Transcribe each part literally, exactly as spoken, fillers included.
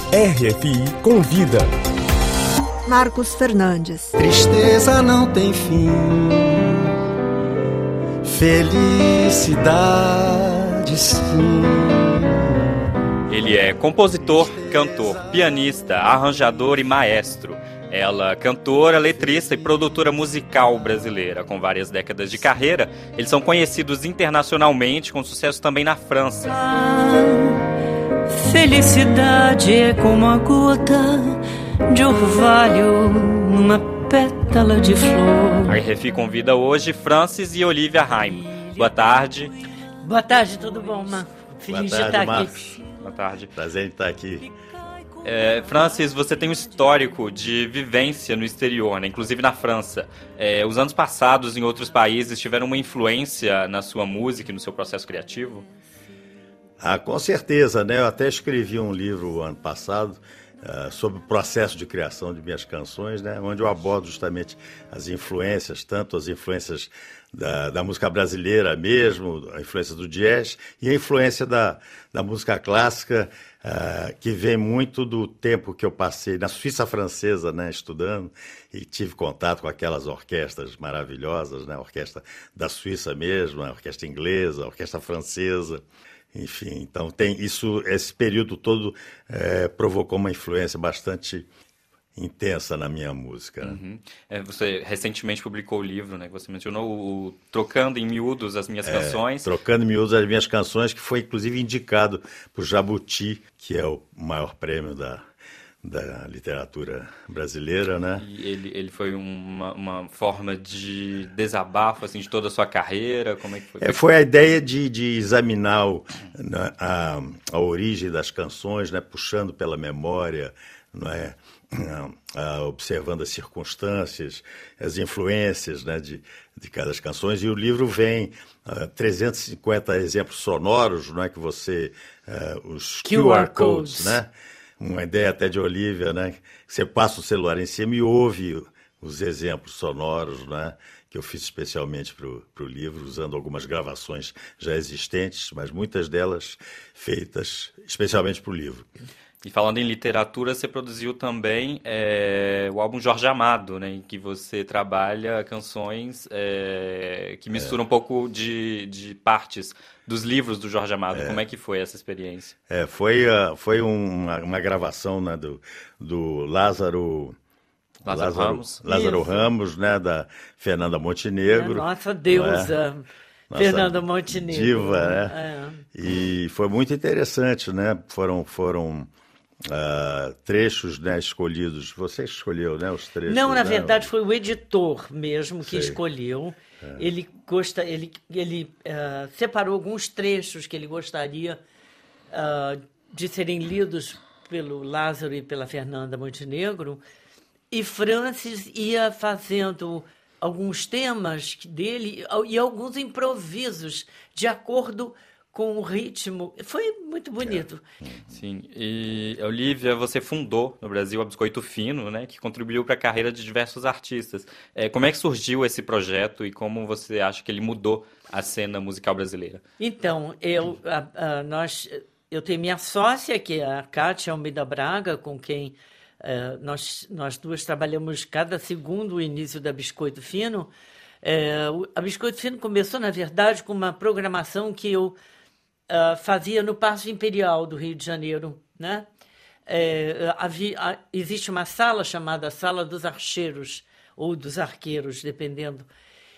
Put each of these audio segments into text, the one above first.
R F I Convida. Marcos Fernandes. Tristeza não tem fim, felicidade sim. Ele é compositor, cantor, pianista, arranjador e maestro. Ela, cantora, letrista e produtora musical brasileira. Com várias décadas de carreira, eles são conhecidos internacionalmente, com sucesso também na França. A felicidade é como a gota de orvalho numa pétala de flor. A R F I convida hoje Francis e Olivia Haim. Boa tarde. Boa tarde, tudo bom, Marco? Feliz Boa tarde, de estar Marcos. aqui. Boa tarde. Prazer em estar aqui. É, Francis, você tem um histórico de vivência no exterior, né? Inclusive na França. É, os anos passados em outros países tiveram uma influência na sua música e no seu processo criativo? Ah, com certeza, né? Eu até escrevi um livro ano passado uh, sobre o processo de criação de minhas canções, né? Onde eu abordo justamente as influências, tanto as influências da, da música brasileira mesmo, a influência do jazz e a influência da, da música clássica, uh, que vem muito do tempo que eu passei na Suíça francesa, né, estudando, e tive contato com aquelas orquestras maravilhosas, né? A orquestra da Suíça mesmo, a orquestra inglesa, a orquestra francesa. Enfim, então tem isso, esse período todo é, provocou uma influência bastante intensa na minha música. Né? Uhum. É, você recentemente publicou o livro, né, que você mencionou, o, o Trocando em Miúdos as Minhas É, Canções. Trocando em Miúdos as Minhas Canções, que foi inclusive indicado por Jabuti, que é o maior prêmio da, da literatura brasileira, né? E ele, ele foi uma, uma forma de desabafo, assim, de toda a sua carreira? Como é que foi? É, foi a ideia de, de examinar o, na, a, a origem das canções, né? Puxando pela memória, não é? Ah, observando as circunstâncias, as influências, né, de, de cada das canções. E o livro vem uh, trezentos e cinquenta exemplos sonoros, não é, que você... Uh, os Q R Codes, né? Uma ideia até de Olivia, né? Você passa o celular em cima e ouve os exemplos sonoros, né? Que eu fiz especialmente para o livro, usando algumas gravações já existentes, mas muitas delas feitas especialmente para o livro. E falando em literatura, você produziu também é, o álbum Jorge Amado, né, em que você trabalha canções é, que misturam é. um pouco de, de partes dos livros do Jorge Amado. É. Como é que foi essa experiência? É, foi uh, foi uma, uma gravação, né, do, do Lázaro... Lázaro, Lázaro Ramos. Lázaro Ramos, né, da Fernanda Montenegro. É nossa deusa, é? Fernanda Montenegro. Diva, né? É. E foi muito interessante, né? Foram... foram Uh, trechos, né, escolhidos. Você escolheu, né, os trechos? Não, na né? verdade foi o editor mesmo que Sei. escolheu. É. Ele gosta, ele, ele uh, separou alguns trechos que ele gostaria uh, de serem lidos pelo Lázaro e pela Fernanda Montenegro, e Francis ia fazendo alguns temas dele e alguns improvisos de acordo com o ritmo. Foi muito bonito. É. Sim. E, Olivia, você fundou no Brasil a Biscoito Fino, né, que contribuiu para a carreira de diversos artistas. É, como é que surgiu esse projeto e como você acha que ele mudou a cena musical brasileira? Então, eu, a, a, nós, eu tenho minha sócia, que é a Kátia Almeida Braga, com quem uh, nós, nós duas trabalhamos cada segundo o início da Biscoito Fino. É, a Biscoito Fino começou, na verdade, com uma programação que eu Uh, fazia no Paço Imperial do Rio de Janeiro, né? É, havia, a, existe uma sala chamada Sala dos Archeiros, ou dos Arqueiros, dependendo.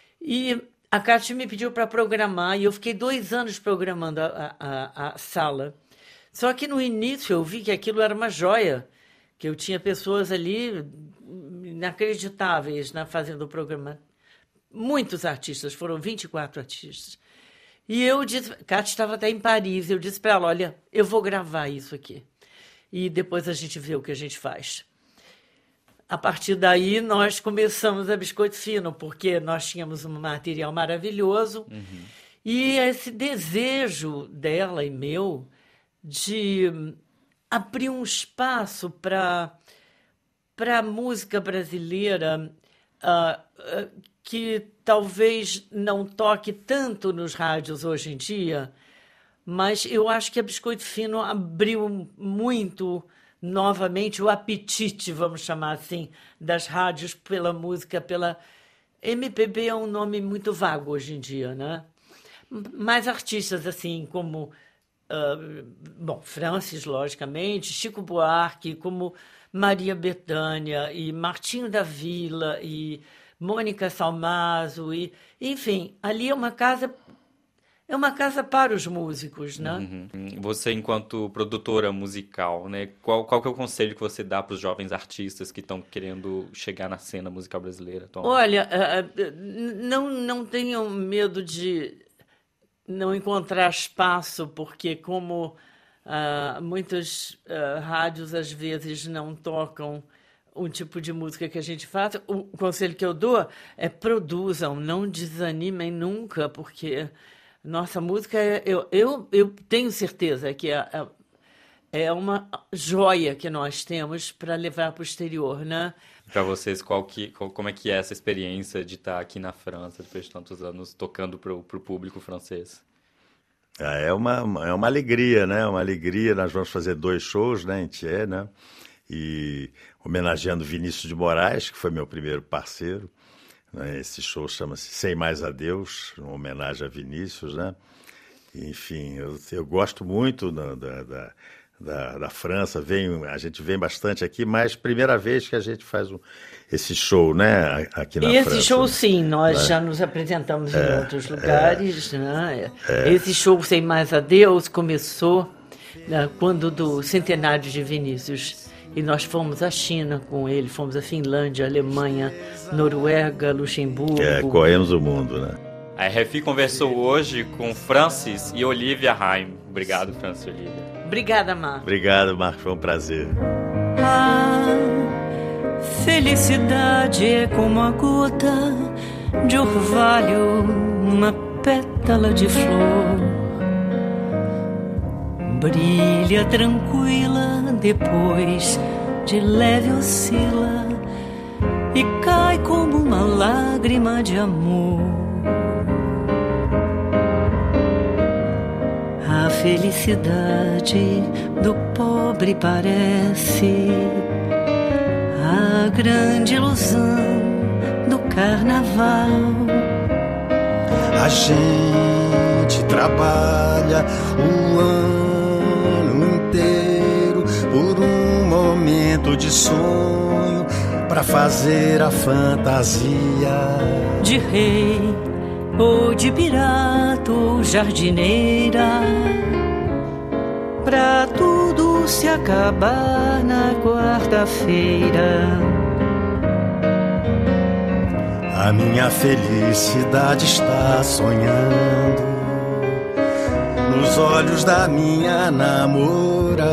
E a Cátia me pediu para programar, e eu fiquei dois anos programando a, a, a sala. Só que no início eu vi que aquilo era uma joia, que eu tinha pessoas ali inacreditáveis, né, fazendo o programa. Muitos artistas, foram vinte e quatro artistas. E eu disse, Cátia estava até em Paris, eu disse para ela, olha, eu vou gravar isso aqui. E depois a gente vê o que a gente faz. A partir daí, nós começamos a Biscoito Fino, porque nós tínhamos um material maravilhoso. Uhum. E esse desejo dela e meu de abrir um espaço para para a música brasileira uh, uh, que talvez não toque tanto nos rádios hoje em dia, mas eu acho que a Biscoito Fino abriu muito novamente o apetite, vamos chamar assim, das rádios pela música, pela... M P B é um nome muito vago hoje em dia, né? Mais artistas assim como... Uh, bom, Francis, logicamente, Chico Buarque, como Maria Bethânia e Martinho da Vila e Mônica Salmazo, e, enfim, ali é uma casa... É uma casa para os músicos, né? Uhum. Você, enquanto produtora musical, né? Qual, qual que é o conselho que você dá para os jovens artistas que estão querendo chegar na cena musical brasileira atualmente? Olha, não, não tenham medo de não encontrar espaço, porque como uh, muitas uh, rádios, às vezes, não tocam um tipo de música que a gente faz, o conselho que eu dou é produzam, não desanimem nunca, porque... Nossa música, é, eu, eu, eu tenho certeza que é, é uma joia que nós temos para levar para o exterior, né? Para vocês, qual que, qual, como é que é essa experiência de estar aqui na França, depois de tantos anos, tocando para o público francês? É uma, é uma alegria, né? Uma alegria. Nós vamos fazer dois shows, né, em Thiers, né? E homenageando Vinícius de Moraes, que foi meu primeiro parceiro. Esse show chama-se Sem Mais Adeus, uma homenagem a Vinícius, né? Enfim, eu, eu gosto muito da, da, da, da, da França, vem, a gente vem bastante aqui, mas primeira vez que a gente faz um, esse show, né, aqui na e França. Esse show, sim, nós né? já nos apresentamos é, em outros lugares, é, né? É. Esse show Sem Mais Adeus começou, né, quando do centenário de Vinícius. E nós fomos à China com ele, fomos à Finlândia, Alemanha, Noruega, Luxemburgo. É, corremos o mundo, né? A R F I conversou hoje com Francis e Olivia Haim. Obrigado, Francis e Olivia. Obrigada, Marco. Obrigado, Marco, foi um prazer. A felicidade é como a gota de orvalho numa pétala de flor. Brilha tranquila, depois de leve oscila e cai como uma lágrima de amor. A felicidade do pobre parece a grande ilusão do carnaval. A gente trabalha o ano inteiro por um momento de sonho pra fazer a fantasia de rei ou de pirata ou jardineira, pra tudo se acabar na quarta-feira. A minha felicidade está sonhando nos olhos da minha namorada.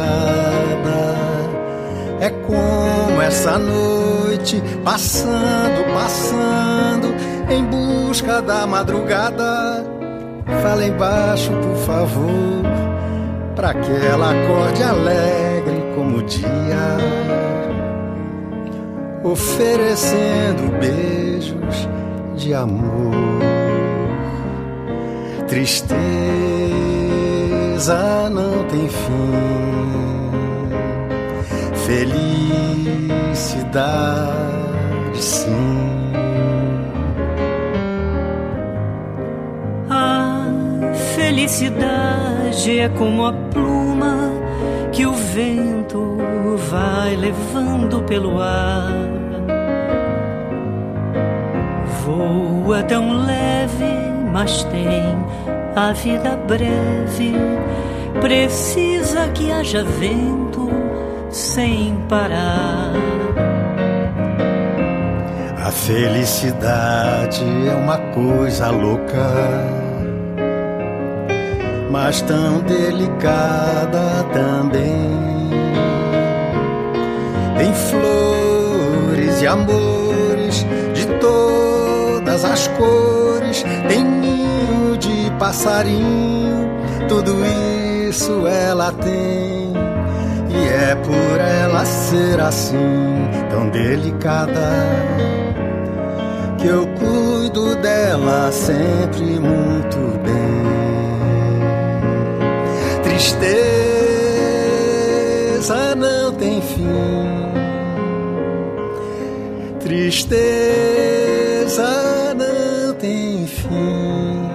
É como essa noite passando, passando em busca da madrugada. Fala embaixo, por favor, pra que ela acorde alegre como o dia, oferecendo beijos de amor. Tristeza não tem fim, felicidade sim. A felicidade é como a pluma que o vento vai levando pelo ar. Voa tão leve, mas tem a vida breve. Precisa que haja vento sem parar. A felicidade é uma coisa louca, mas tão delicada também. Tem flores e amores de todas as cores, tem ninho de passarinho, tudo isso ela tem. E é por ela ser assim, tão delicada, que eu cuido dela sempre muito bem. Tristeza não tem tem fim. Tristeza não tem fim.